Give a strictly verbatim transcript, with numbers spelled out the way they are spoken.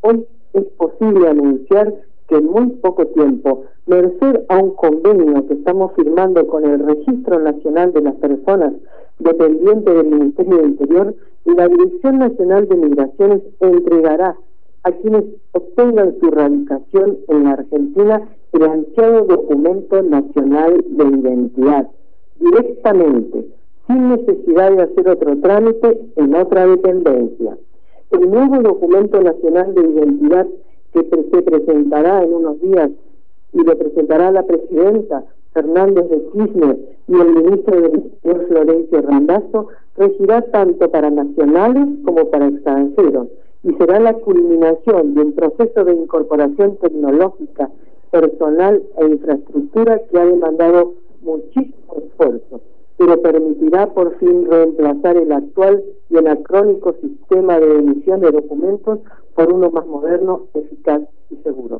Hoy es posible anunciar que en muy poco tiempo, merced a un convenio que estamos firmando con el Registro Nacional de las Personas dependiente del Ministerio del Interior, la Dirección Nacional de Migraciones entregará a quienes obtengan su radicación en la Argentina el ansiado documento nacional de identidad, directamente, sin necesidad de hacer otro trámite en otra dependencia. El nuevo documento nacional de identidad que se presentará en unos días y lo presentará la presidenta Fernández de Kirchner y el ministro del Interior Florencio Randazzo, regirá tanto para nacionales como para extranjeros y será la culminación de un proceso de incorporación tecnológica, personal e infraestructura que ha demandado muchísimo esfuerzo, pero permitirá por fin reemplazar el actual y anacrónico sistema de emisión de documentos por uno más moderno, eficaz y seguro.